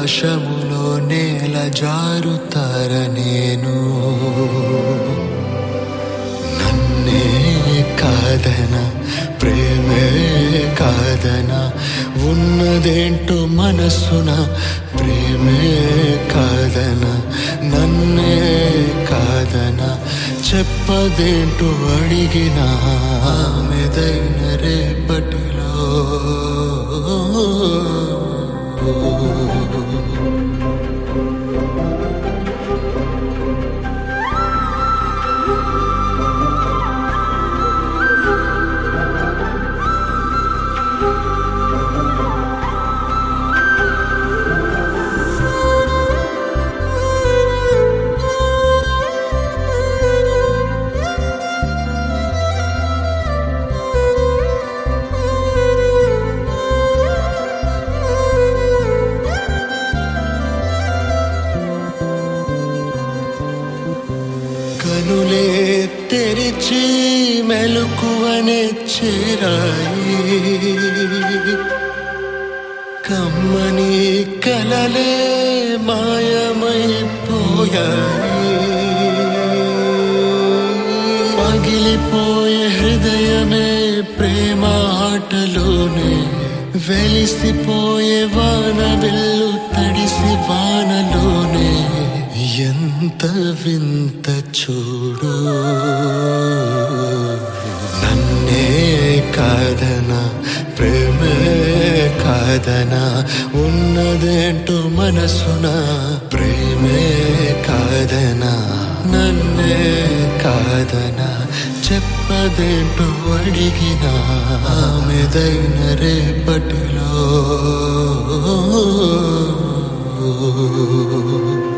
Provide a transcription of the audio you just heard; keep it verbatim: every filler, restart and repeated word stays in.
ఆకాశములో నేల జారుతార నేను నన్నే కాదన ప్రేమే కాదన ఉన్నదేంటో మనసున ప్రేమే కాదన నన్నే కాదన చెప్పదేంటో అడిగినా మెదైన రేపటిలో కనులే తెరిచి మెలకువనే చేరాయి కమ్మని కలలే మాయమైపోయాయి పగిలిపోయే హృదయమే ప్రేమ ఆటలోనే వెలిసిపోయే వాన వెళ్ళు తడిసి వానలోనే ఎంత వింత చూడు నన్నే కాదన ప్రేమే కాదన ఉన్నదేంటో మనసున ప్రేమే కాదన నన్నే కాదన చెప్పదేంటో అడిగినా మెదైన రేపటిలో